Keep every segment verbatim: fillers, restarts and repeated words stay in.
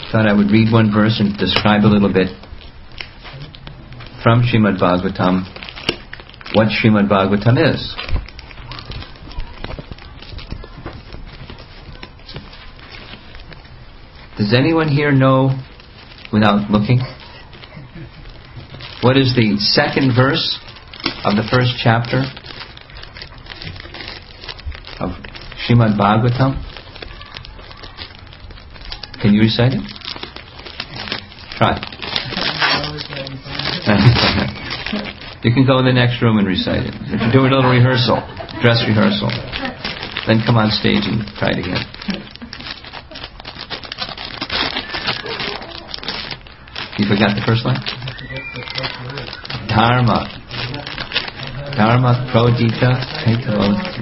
thought I would read one verse and describe a little bit from Srimad Bhagavatam what Srimad Bhagavatam is. Does anyone here know, without looking, what is the second verse of the first chapter of Srimad Bhagavatam? Can you recite it? Try. You can go in the next room and recite it. Do a little rehearsal, dress rehearsal. Then come on stage and try it again. You forgot the first line? Dharma. Dharma prodita kaitavot.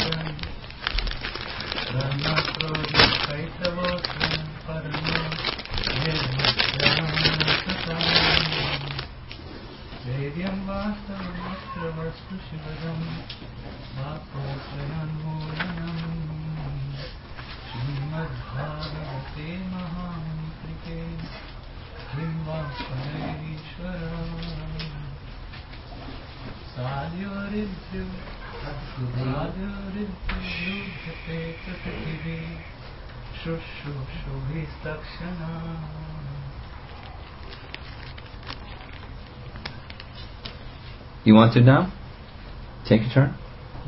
You want to now? Take a turn.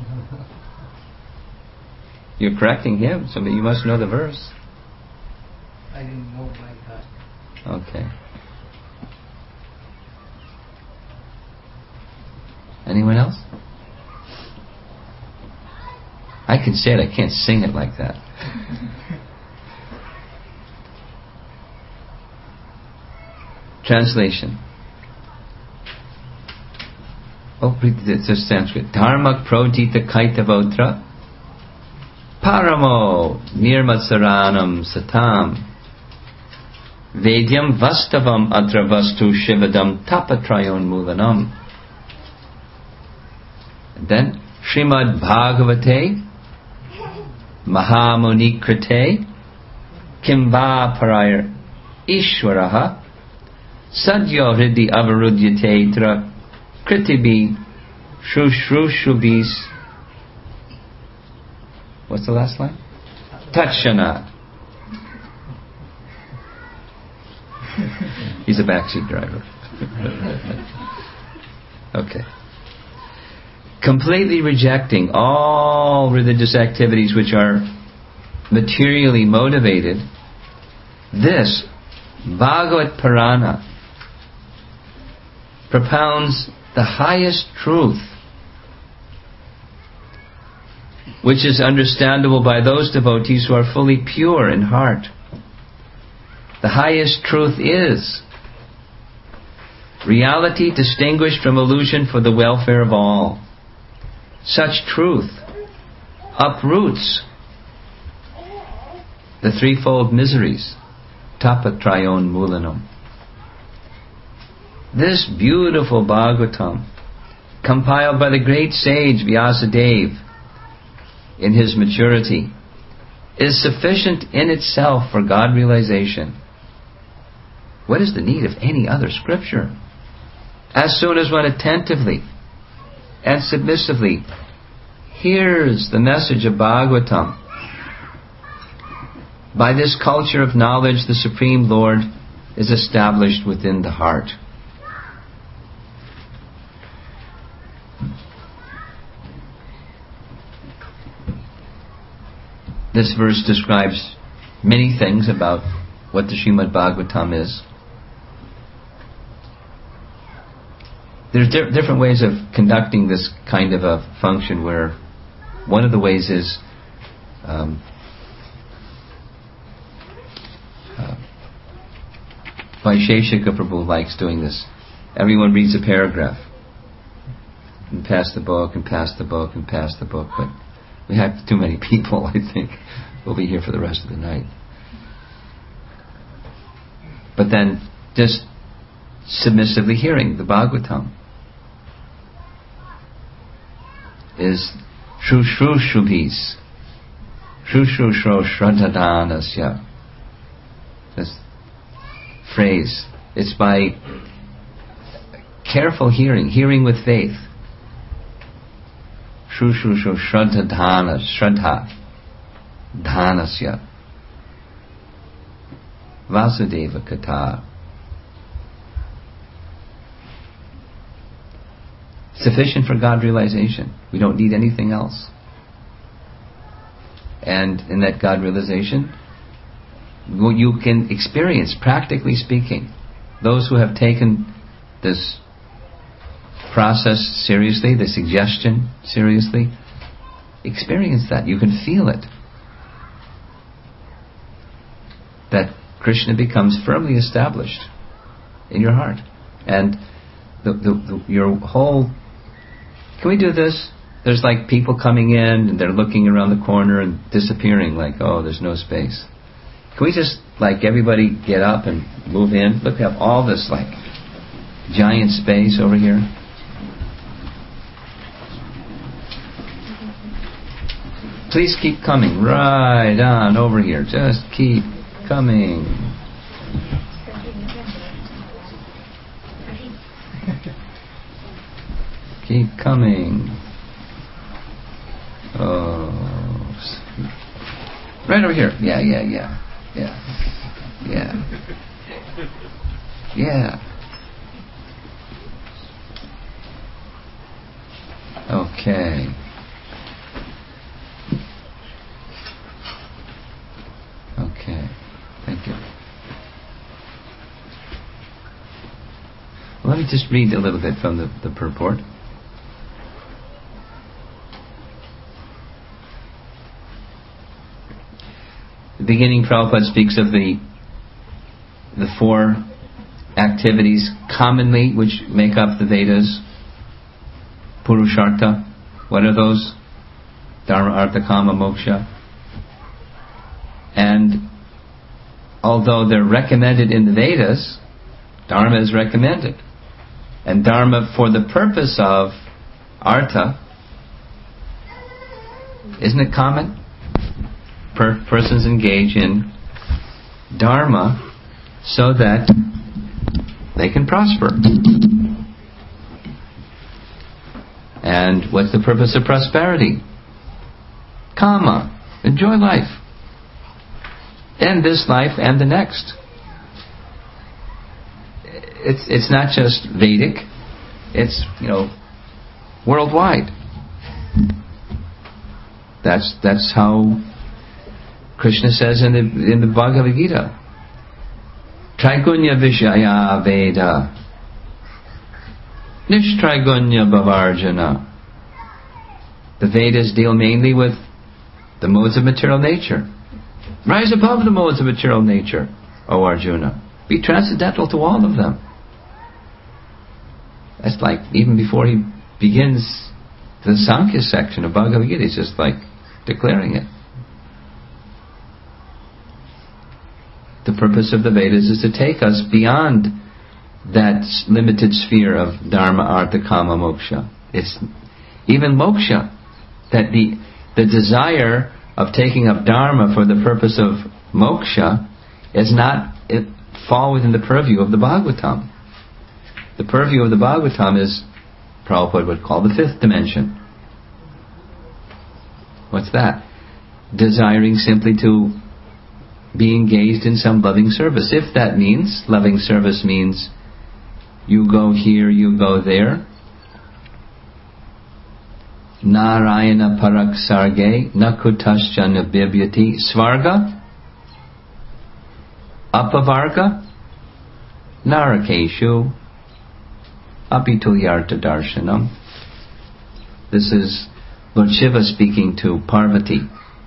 You're correcting him, so you must know the verse. I didn't know like that. Okay. Anyone else? I can say it, I can't sing it like that. Translation. Oh, it's a Sanskrit. Dharmak prodita kaitavotra paramo nirmatsaranam satam vedyam vastavam adravastu shivadam tapatrayon mulanam. And then Srimad Bhagavate Mahamuni Krite Kimva Parayar Ishwaraha Sadyo Hridi Avarudyate Tra Kritibi Shushrushrubis. What's the last line? Tachana. He's a backseat driver. Okay. Completely rejecting all religious activities which are materially motivated, this Bhagavad Purana propounds the highest truth, which is understandable by those devotees who are fully pure in heart. The highest truth is reality distinguished from illusion for the welfare of all. Such truth uproots the threefold miseries, tapatrayon mulanam. This beautiful Bhagavatam, compiled by the great sage Vyasadeva in his maturity, is sufficient in itself for God realization. What is the need of any other scripture? As soon as one attentively and submissively hears the message of Bhagavatam, by this culture of knowledge the Supreme Lord is established within the heart. This verse describes many things about what the Srimad Bhagavatam is. There's di- different ways of conducting this kind of a function, where one of the ways is um, uh, Vaisheshika Prabhu likes doing this. Everyone reads a paragraph and pass the book and pass the book and pass the book, but we have too many people, I think. We'll be here for the rest of the night. But then just submissively hearing the Bhagavatam is Shushrushrubhis, Shushrushrushradadanasya. Just phrase. It's by careful hearing, hearing with faith. Shru shru shru shraddha dhana, shraddha dhanasya Vasudeva Katha. Sufficient for God realization. We don't need anything else. And in that God realization, you can experience, practically speaking, those who have taken this process seriously, the suggestion seriously, experience that. You can feel it. That Krishna becomes firmly established in your heart. And the, the, the, your whole... Can we do this? There's like people coming in and they're looking around the corner and disappearing like, oh, there's no space. Can we just, like, everybody get up and move in? Look, we have all this, like, giant space over here. Please keep coming right on over here. Just keep coming. Keep coming. Oh, right over here. Yeah, yeah, yeah, yeah, yeah, yeah. Okay. Okay. Thank you. Well, let me just read a little bit from the, the purport. The beginning, Prabhupada speaks of the the four activities commonly which make up the Vedas. Purushartha. What are those? Dharma, Artha, Kama, Moksha. And although they're recommended in the Vedas, Dharma is recommended. And Dharma for the purpose of Artha, isn't it common? Per- persons engage in Dharma so that they can prosper. And what's the purpose of prosperity? Kama. Enjoy life. And this life and the next. It's it's not just Vedic. It's, you know, worldwide. That's that's how Krishna says in the in the Bhagavad Gita. Traigunya Vishaya Veda. Nishtraigunya Bhavarjana. The Vedas deal mainly with the modes of material nature. Rise above the modes of material nature, O Arjuna. Be transcendental to all of them. That's like, even before he begins the Sankhya section of Bhagavad Gita, he's just like declaring it. The purpose of the Vedas is to take us beyond that limited sphere of Dharma, Artha, Kama, Moksha. It's even Moksha, that the the desire of taking up Dharma for the purpose of Moksha is not it fall within the purview of the Bhagavatam. The purview of the Bhagavatam is, Prabhupada would call, the fifth dimension. What's that? Desiring simply to be engaged in some loving service. If that means, loving service means you go here, you go there. Narayana parak sarge nakutaschana bibhyati svarga apavarga narakeshu apitulyarta darshanam. This is Lord Shiva speaking to Parvati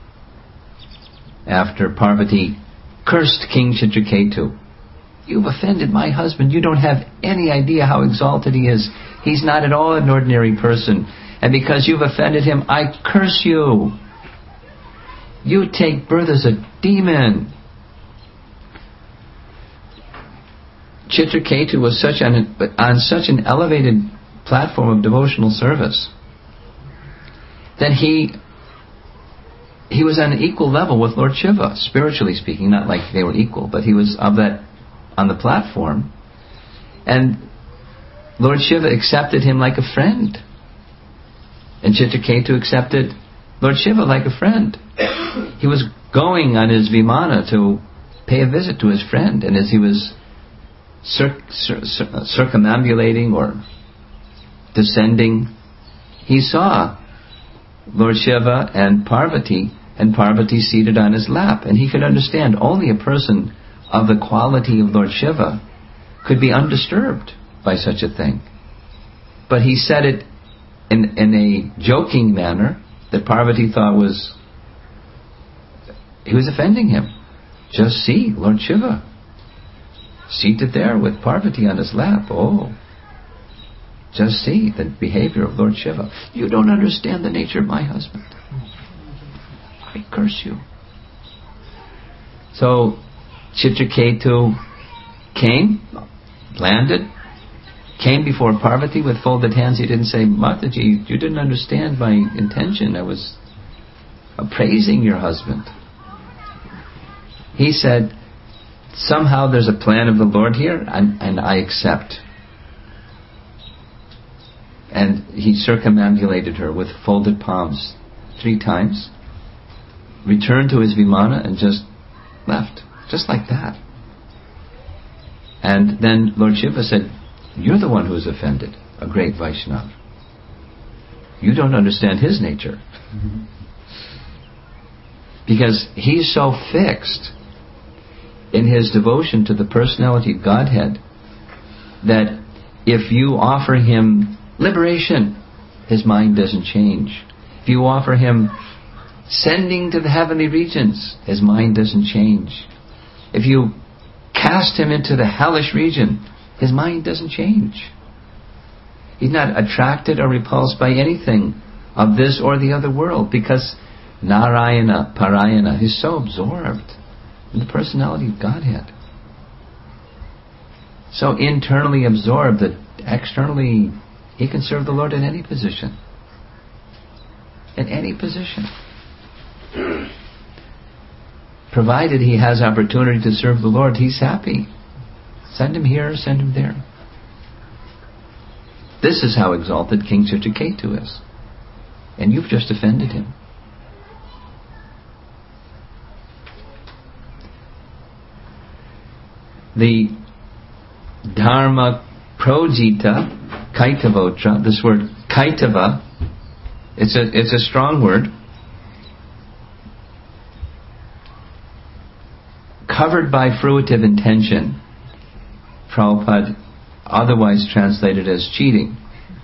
after Parvati cursed King Chitraketu. You've offended my husband. You don't have any idea how exalted he is. He's not at all an ordinary person. And because you've offended him, I curse you. You take birth as a demon. Chitraketu was such an, on such an elevated platform of devotional service that he he was on an equal level with Lord Shiva, spiritually speaking. Not like they were equal, but he was of that on the platform, and Lord Shiva accepted him like a friend. And Chitraketu accepted Lord Shiva like a friend. He was going on his Vimana to pay a visit to his friend, and as he was cir- cir- cir- circumambulating or descending, he saw Lord Shiva and Parvati, and Parvati seated on his lap. And he could understand only a person of the quality of Lord Shiva could be undisturbed by such a thing. But he said it in, in a joking manner that Parvati thought was, he was offending him. Just see Lord Shiva seated there with Parvati on his lap. Oh, just see the behavior of Lord Shiva. You don't understand the nature of my husband. I curse you. So Chitraketu came, landed, came before Parvati with folded hands. He didn't say, Mataji, you didn't understand my intention. I was appraising your husband. He said, somehow there's a plan of the Lord here, and, and I accept. And he circumambulated her with folded palms three times, returned to his Vimana, and just left. Just like that. And then Lord Shiva said, you're the one who's offended, a great Vaishnava. You don't understand his nature. Mm-hmm. Because he's so fixed in his devotion to the personality of Godhead that if you offer him liberation, his mind doesn't change. If you offer him sending to the heavenly regions, his mind doesn't change. If you cast him into the hellish region, his mind doesn't change. He's not attracted or repulsed by anything of this or the other world, because Narayana, Parayana, he's so absorbed in the personality of Godhead. So internally absorbed that externally he can serve the Lord in any position. In any position. Provided he has opportunity to serve the Lord, he's happy. Send him here, send him there. This is how exalted King Chitraketu is. And you've just offended him. The Dharma Projita Kaitavotra, this word Kaitava, it's a, it's a strong word. Covered by fruitive intention. Prabhupada otherwise translated as cheating.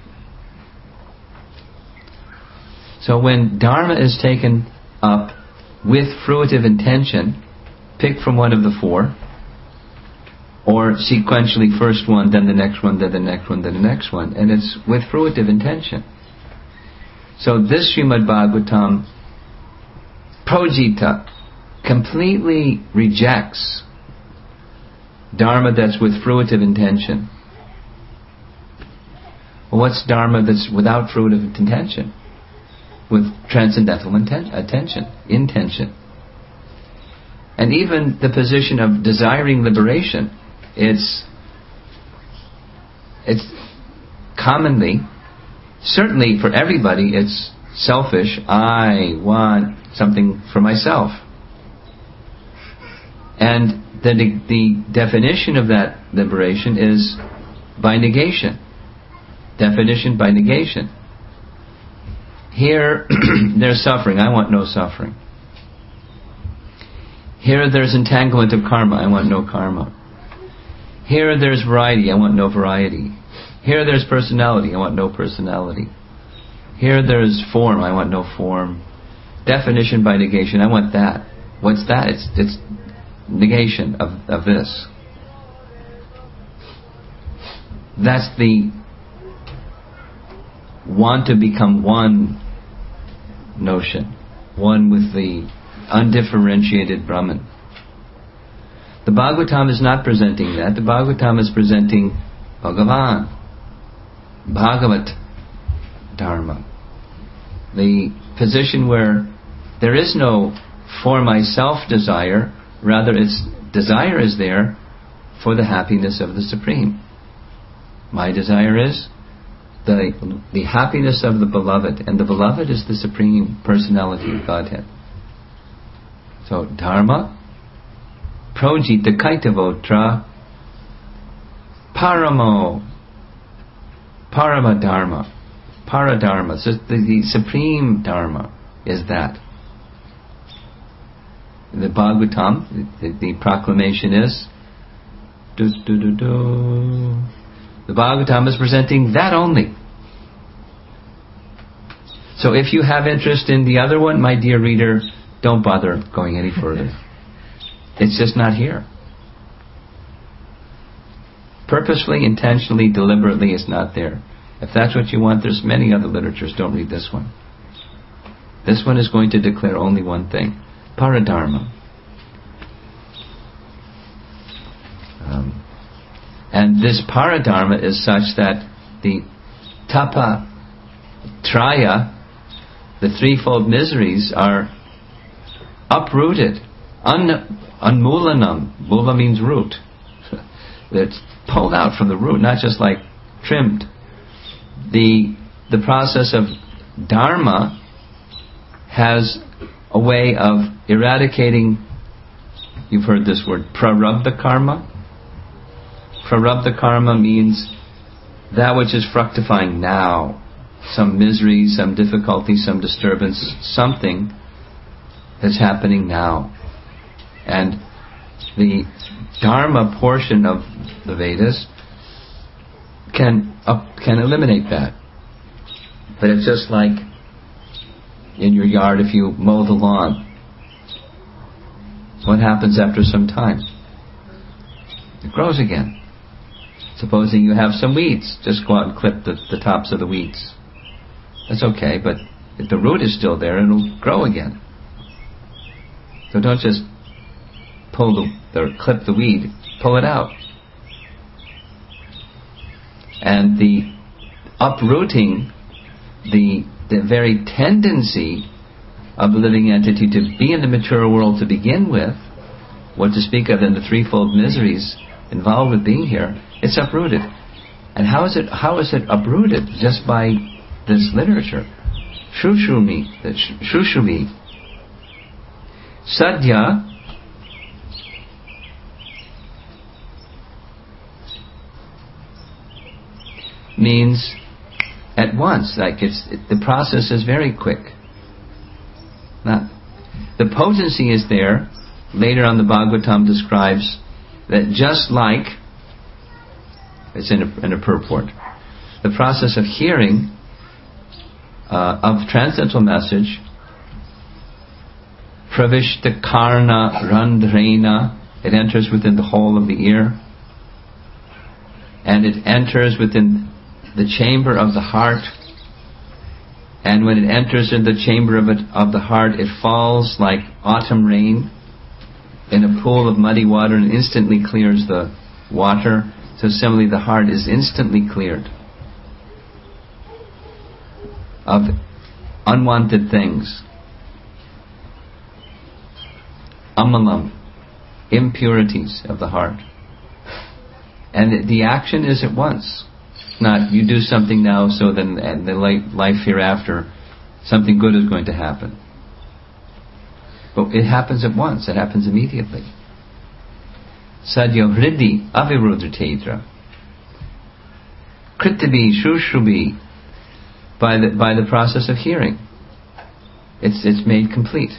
So when Dharma is taken up with fruitive intention, pick from one of the four, or sequentially first one, then the next one, then the next one, then the next one, and it's with fruitive intention. So this Srimad Bhagavatam Projita completely rejects Dharma that's with fruitive intention. Well, what's Dharma that's without fruitive intention? With transcendental inten- attention, intention. And even the position of desiring liberation, it's it's commonly, certainly for everybody, it's selfish. I want something for myself. And the, the definition of that liberation is by negation. Definition by negation. Here, there's suffering. I want no suffering. Here, there's entanglement of karma. I want no karma. Here, there's variety. I want no variety. Here, there's personality. I want no personality. Here, there's form. I want no form. Definition by negation. I want that. What's that? It's it's negation of, of this. That's the want to become one notion. One with the undifferentiated Brahman. The Bhagavatam is not presenting that. The Bhagavatam is presenting Bhagavan. Bhagavat Dharma. The position where there is no for myself desire, rather its desire is there for the happiness of the Supreme. My desire is the, the happiness of the Beloved, and the Beloved is the Supreme Personality of Godhead. So, Dharma, projita kaitavotra, paramo, paramadharma, paradharma. So the, the Supreme Dharma is that. The Bhagavatam, the, the proclamation is, do, do, do, do. The Bhagavatam is presenting that only. So if you have interest in the other one, my dear reader, don't bother going any further. It's just not here. Purposefully, intentionally, deliberately, it's not there. If that's what you want, there's many other literatures. Don't read this one. This one is going to declare only one thing. Paradharma. Um, and this paradharma is such that the tapa traya, the threefold miseries, are uprooted. Un, unmulanam. Mula means root. It's pulled out from the root, not just like trimmed. The the process of dharma has a way of eradicating, you've heard this word, prarabdha karma. Prarabdha karma means that which is fructifying now. Some misery, some difficulty, some disturbance, something that's happening now. And the dharma portion of the Vedas can up, can eliminate that. But it's just like in your yard if you mow the lawn. What happens after some time? It grows again. Supposing you have some weeds, just go out and clip the, the tops of the weeds. That's okay, but if the root is still there, it'll grow again. So don't just pull the, or clip the weed, pull it out. And the uprooting the the very tendency of the living entity to be in the mature world to begin with, what to speak of in the threefold miseries involved with being here, it's uprooted. And how is it how is it uprooted? Just by this literature. Shrushumi, the Shrushumi. Sadhya means at once, like it's it, the process is very quick. Not the potency is there. Later on, the Bhagavatam describes that just like it's in a, in a purport, the process of hearing uh, of transcendental message, pravishta karna randhrena, it enters within the hole of the ear, and it enters within the chamber of the heart, and when it enters in the chamber of it of the heart, it falls like autumn rain in a pool of muddy water and instantly clears the water. So similarly, the heart is instantly cleared of unwanted things. Amalam, impurities of the heart. And the action is at once. Not you do something now so then and the life hereafter something good is going to happen. But it happens at once, it happens immediately. Sadhya hridhi avirudratedra. Kritabi shrushrubi, by the by the process of hearing. It's it's made complete.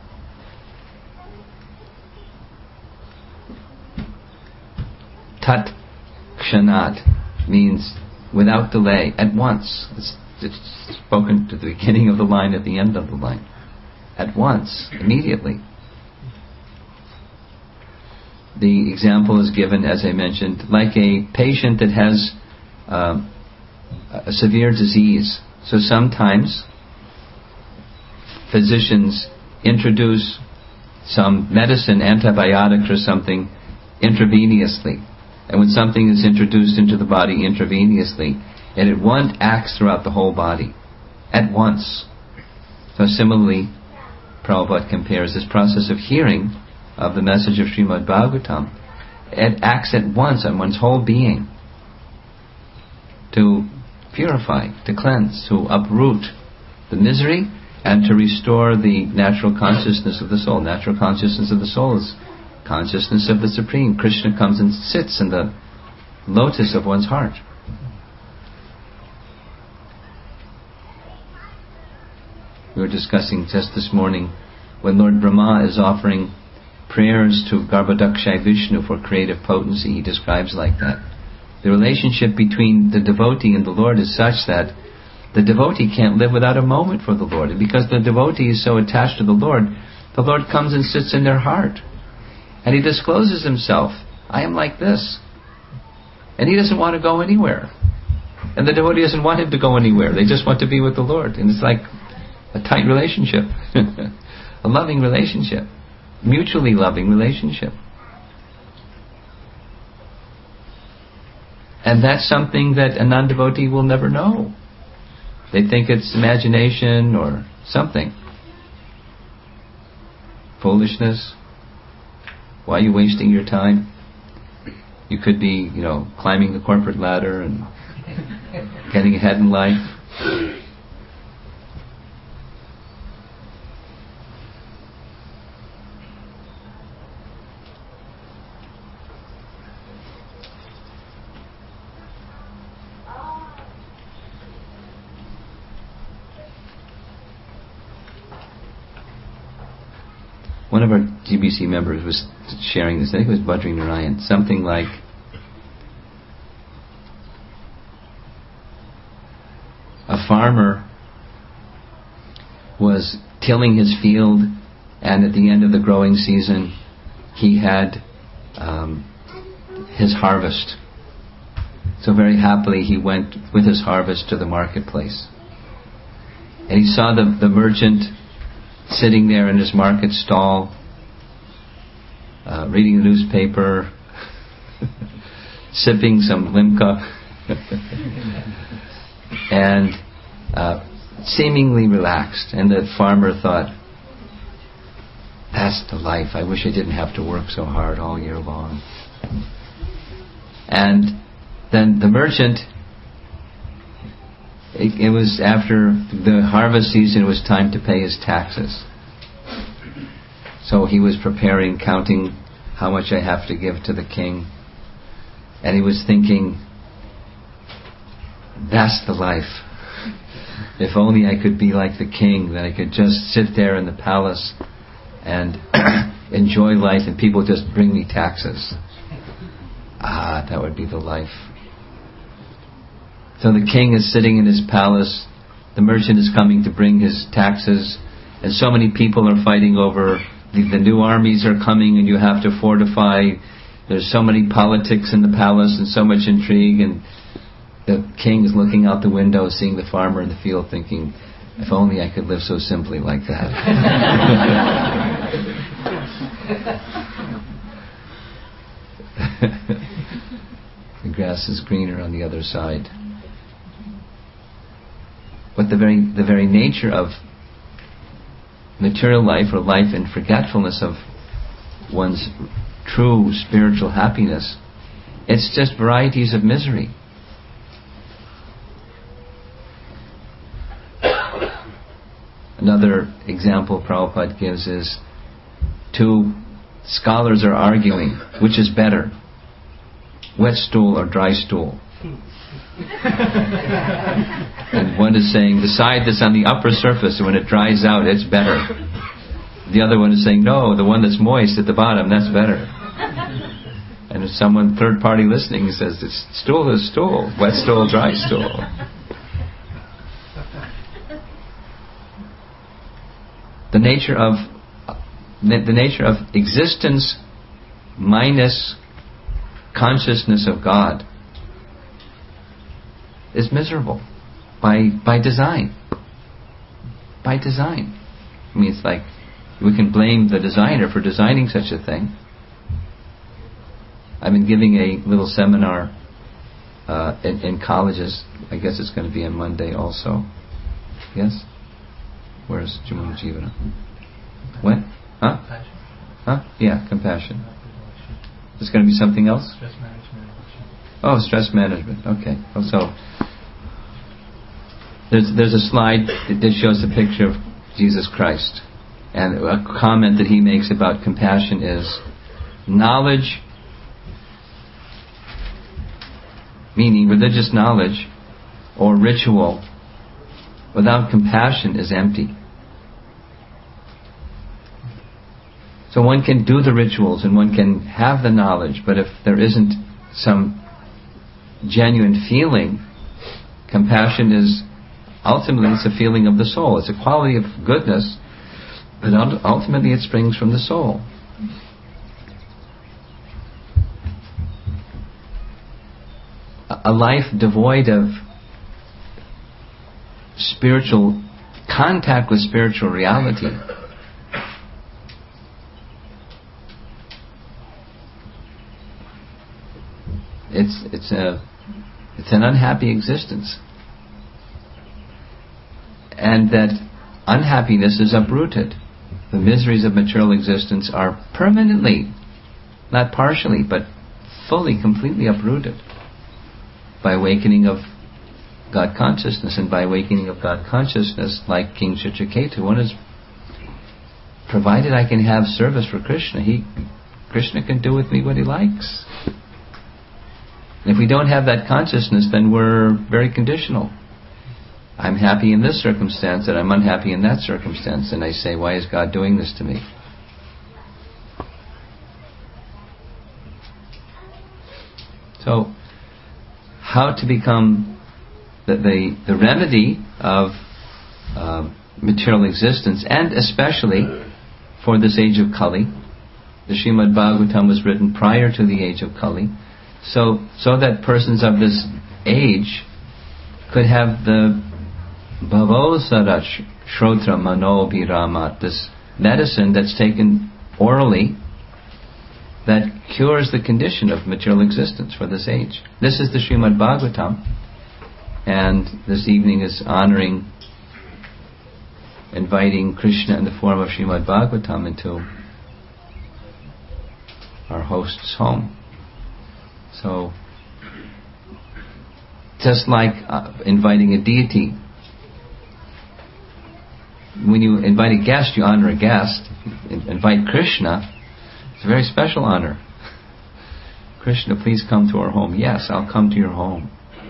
Tat kshanat means without delay, at once. It's, it's spoken to the beginning of the line, at the end of the line. At once, immediately. The example is given, as I mentioned, like a patient that has uh, a severe disease. So sometimes physicians introduce some medicine, antibiotics or something, intravenously. And when something is introduced into the body intravenously, it at once acts throughout the whole body, at once. So similarly, Prabhupada compares this process of hearing of the message of Srimad Bhagavatam it acts at once on one's whole being to purify, to cleanse, to uproot the misery and to restore the natural consciousness of the soul. Natural consciousness of the soul is consciousness of the Supreme. Krishna comes and sits in the lotus of one's heart. We were discussing just this morning when Lord Brahma is offering prayers to Garbhodakshay Vishnu for creative potency. He describes like that. The relationship between the devotee and the Lord is such that the devotee can't live without a moment for the Lord. And because the devotee is so attached to the Lord, the Lord comes and sits in their heart. And He discloses Himself. I am like this. And He doesn't want to go anywhere. And the devotee doesn't want him to go anywhere. They just want to be with the Lord. And it's like a tight relationship. A loving relationship. Mutually loving relationship. And that's something that a non-devotee will never know. They think it's imagination or something. Foolishness. Why are you wasting your time? You could be, you know, climbing the corporate ladder and getting ahead in life. One of our G B C members was sharing this. I think it was Badri Narayan. Something like, a farmer was tilling his field, and at the end of the growing season, he had um, his harvest. So very happily he went with his harvest to the marketplace. And he saw the, the merchant sitting there in his market stall, uh, reading the newspaper, sipping some limca, and uh, seemingly relaxed. And the farmer thought, that's the life. I wish I didn't have to work so hard all year long. And then the merchant, It, it was after the harvest season, it was time to pay his taxes. So he was preparing, counting how much I have to give to the king. And he was thinking, that's the life. If only I could be like the king, that I could just sit there in the palace and enjoy life and people just bring me taxes. Ah, that would be the life. So the king is sitting in his palace, the merchant is coming to bring his taxes, and so many people are fighting over, the, the new armies are coming and you have to fortify, there's so many politics in the palace and so much intrigue, and the king is looking out the window, seeing the farmer in the field, thinking, if only I could live so simply like that. The grass is greener on the other side. But the very the very nature of material life, or life in forgetfulness of one's true spiritual happiness, it's just varieties of misery. Another example Prabhupada gives is two scholars are arguing, which is better, wet stool or dry stool? And one is saying, the side that's on the upper surface, when it dries out, it's better. The other one is saying, no, the one that's moist at the bottom, that's better. And if someone, third party listening, says, it's stool is stool, wet stool, dry stool. The nature of the nature of existence minus consciousness of God is miserable by by design. By design. I mean, it's like we can blame the designer for designing such a thing. I've been giving a little seminar uh, in, in colleges. I guess it's going to be on Monday also. Yes? Where's Jamuna Jivana? When? Huh? Huh? Yeah, compassion. There's going to be something else? Stress management. Oh, stress management. Okay. Oh, so there's there's a slide that shows a picture of Jesus Christ, and a comment that he makes about compassion is knowledge, meaning religious knowledge or ritual, without compassion is empty. So one can do the rituals and one can have the knowledge, but if there isn't some genuine feeling, compassion is ultimately it's a feeling of the soul. It's a quality of goodness, but ultimately it springs from the soul. A life devoid of spiritual contact with spiritual reality it's it's a it's an unhappy existence, and that unhappiness is uprooted. The miseries of material existence are permanently, not partially, but fully, completely uprooted by awakening of God consciousness. And by awakening of God consciousness, like King Chitraketu, one is, provided I can have service for Krishna, he Krishna can do with me what he likes. And if we don't have that consciousness, then we're very conditional. I'm happy in this circumstance and I'm unhappy in that circumstance, and I say, why is God doing this to me? So how to become the the, the remedy of uh, material existence, and especially for this age of Kali. The Srimad Bhagavatam was written prior to the age of Kali, so so that persons of this age could have the Bhavosarat Shrotra Mano Bhiramat, this medicine that's taken orally that cures the condition of material existence for this age. This is the Srimad Bhagavatam, and this evening is honoring, inviting Krishna in the form of Srimad Bhagavatam into our host's home. So, just like uh, inviting a deity, when you invite a guest, you honor a guest. Invite Krishna, it's a very special honor. Krishna, please come to our home. Yes, I'll come to your home.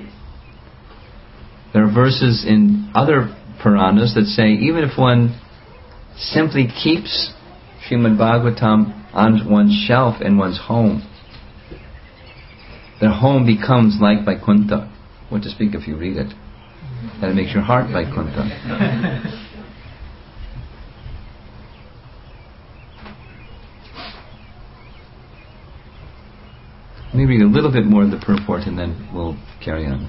There are verses in other Puranas that say even if one simply keeps Srimad Bhagavatam on one's shelf in one's home, their home becomes like Vaikuntha. What to speak if you read it? And it makes your heart Vaikuntha. Let me read a little bit more of the purport and then we'll carry on.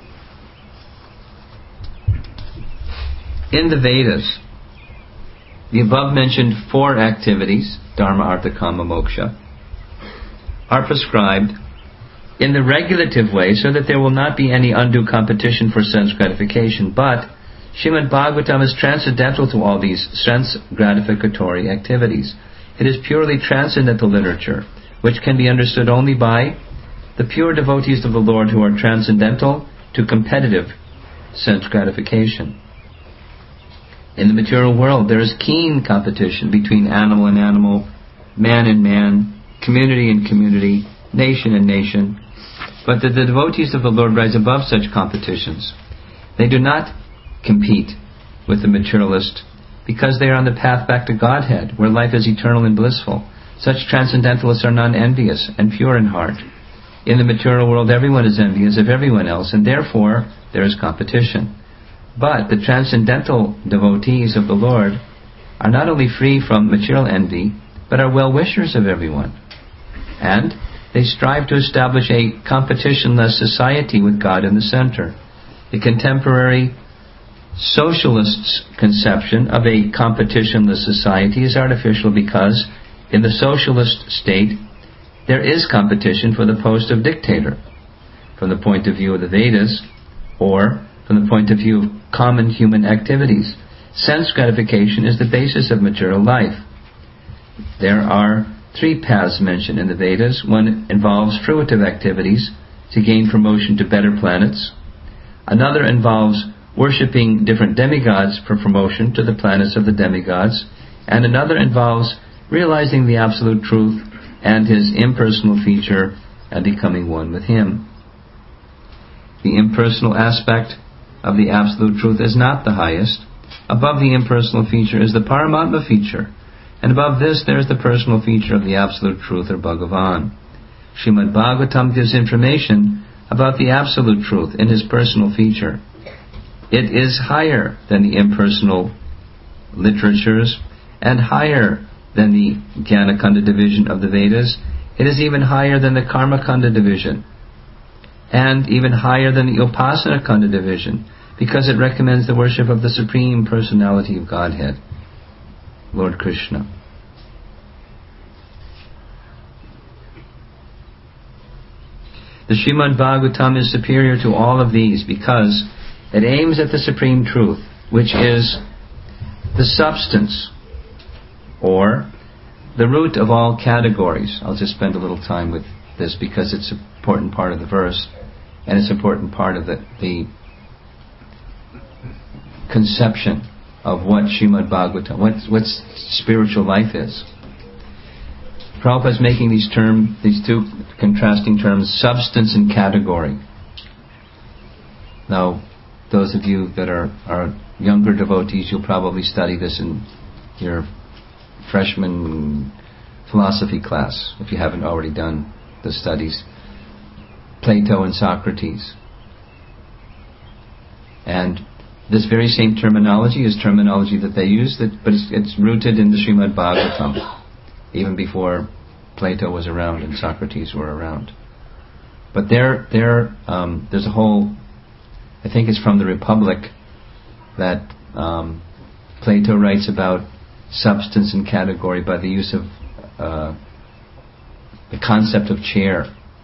In the Vedas, the above mentioned four activities, Dharma, Artha, Kama, Moksha, are prescribed in the regulative way so that there will not be any undue competition for sense gratification. But Srimad Bhagavatam is transcendental to all these sense gratificatory activities. It is purely transcendental literature, which can be understood only by the pure devotees of the Lord who are transcendental to competitive sense gratification. In the material world, there is keen competition between animal and animal, man and man, community and community, nation and nation. But that the devotees of the Lord rise above such competitions. They do not compete with the materialist because they are on the path back to Godhead, where life is eternal and blissful. Such transcendentalists are non-envious and pure in heart. In the material world, everyone is envious of everyone else, and therefore there is competition. But the transcendental devotees of the Lord are not only free from material envy, but are well-wishers of everyone. And they strive to establish a competitionless society with God in the center. The contemporary socialist's conception of a competitionless society is artificial because in the socialist state, there is competition for the post of dictator. From the point of view of the Vedas, or from the point of view of common human activities, sense gratification is the basis of material life. There are three paths mentioned in the Vedas. One involves fruitive activities to gain promotion to better planets. Another involves worshipping different demigods for promotion to the planets of the demigods. And another involves realizing the absolute truth and his impersonal feature and becoming one with him. The impersonal aspect of the absolute truth is not the highest. Above the impersonal feature is the Paramatma feature, and above this there is the personal feature of the absolute truth, or Bhagavan. Srimad Bhagavatam gives information about the absolute truth in his personal feature. It is higher than the impersonal literatures and higher than the Jnana-kanda division of the Vedas. It is even higher than the Karma-kanda division, and even higher than the Upasana-kanda division, because it recommends the worship of the Supreme Personality of Godhead, Lord Krishna. The Srimad Bhagavatam is superior to all of these because it aims at the supreme truth, which is the substance, or the root of all categories. I'll just spend a little time with this because it's an important part of the verse, and it's an important part of the, the conception of what Srimad Bhagavatam, what, what spiritual life is. Prabhupada is making these term, these two contrasting terms, substance and category. Now, those of you that are, are younger devotees, you'll probably study this in your freshman philosophy class, if you haven't already done the studies. Plato and Socrates. And this very same terminology is terminology that they use, that, but it's, it's rooted in the Srimad Bhagavatam, even before Plato was around and Socrates were around. But there, there, um, there's a whole, I think it's from the Republic, that um, Plato writes about substance and category by the use of uh, the concept of chair.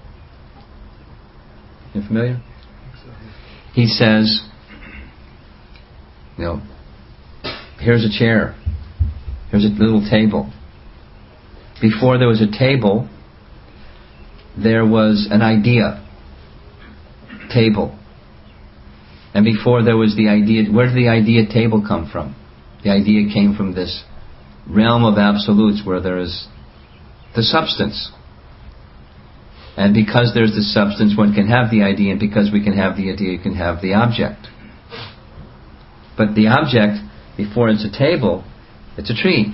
You familiar? He says, you know, here's a chair, here's a little table. Before there was a table, there was an idea, table. And before there was the idea, where did the idea table come from? The idea came from this realm of absolutes where there is the substance. And because there's the substance, one can have the idea, and because we can have the idea, you can have the object. But the object, before it's a table, it's a tree.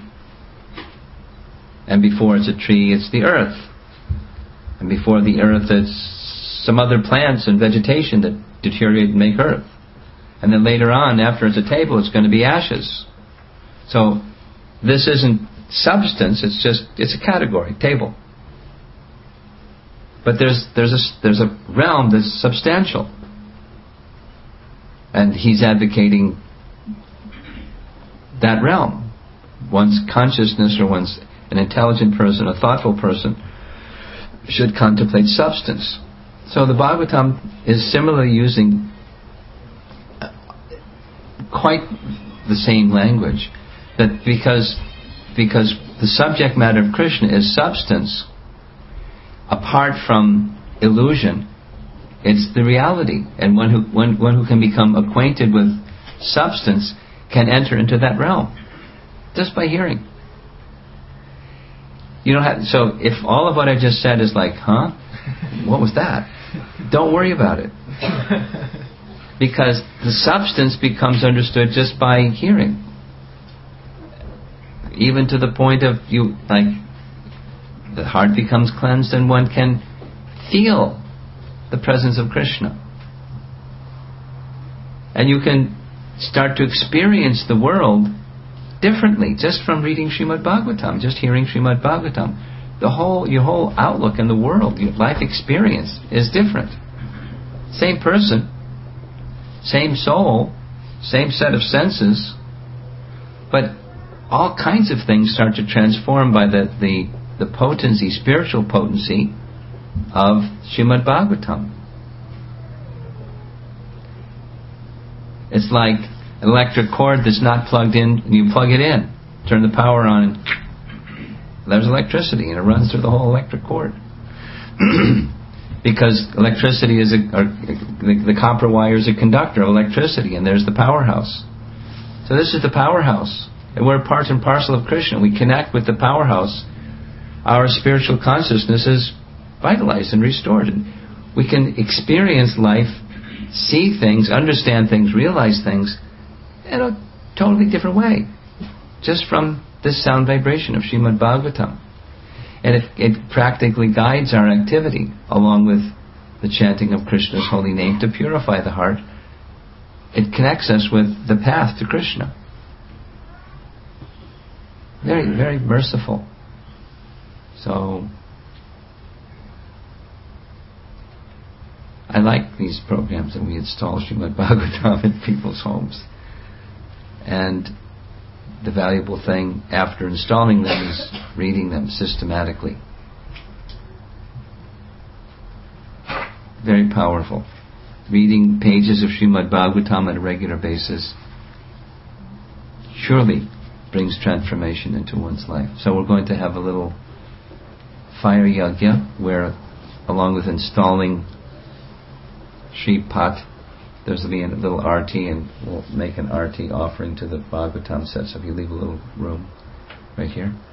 And before it's a tree, it's the earth. And before the earth, it's some other plants and vegetation that deteriorate and make earth. And then later on, after it's a table, it's going to be ashes. So this isn't substance, it's just, it's a category, table. But there's there's a, there's a realm that's substantial. And he's advocating that realm. One's consciousness, or one's an intelligent person, a thoughtful person, should contemplate substance. So the Bhagavatam is similarly using quite the same language. That because because the subject matter of Krishna is substance, apart from illusion, it's the reality. And one who one, one who can become acquainted with substance can enter into that realm just by hearing. You don't have, so if all of what I just said is like, huh? What was that? Don't worry about it. Because the substance becomes understood just by hearing. Even to the point of, you like, the heart becomes cleansed and one can feel the presence of Krishna. And you can start to experience the world differently just from reading Srimad Bhagavatam, just hearing Srimad Bhagavatam. The whole, your whole outlook in the world, your life experience is different. Same person, same soul, same set of senses, but all kinds of things start to transform by the, the, the potency, spiritual potency of Srimad Bhagavatam. It's like an electric cord that's not plugged in, and you plug it in, turn the power on, and there's electricity, and it runs through the whole electric cord. Because electricity is a, or the, the copper wire is a conductor of electricity, and there's the powerhouse. So this is the powerhouse, and we're part and parcel of Krishna. We connect with the powerhouse. Our spiritual consciousness is vitalized and restored. And we can experience life, see things, understand things, realize things in a totally different way, just from this sound vibration of Srimad Bhagavatam. And it, it practically guides our activity, along with the chanting of Krishna's holy name, to purify the heart. It connects us with the path to Krishna. Very, very merciful. So, I like these programs that we install Srimad Bhagavatam in people's homes. And the valuable thing after installing them is reading them systematically. Very powerful. Reading pages of Srimad Bhagavatam on a regular basis surely brings transformation into one's life. So we're going to have a little fire yajna where, along with installing Shri Pat, there's going to be a little arti, and we'll make an arti offering to the Bhagavatam set. So if you leave a little room right here.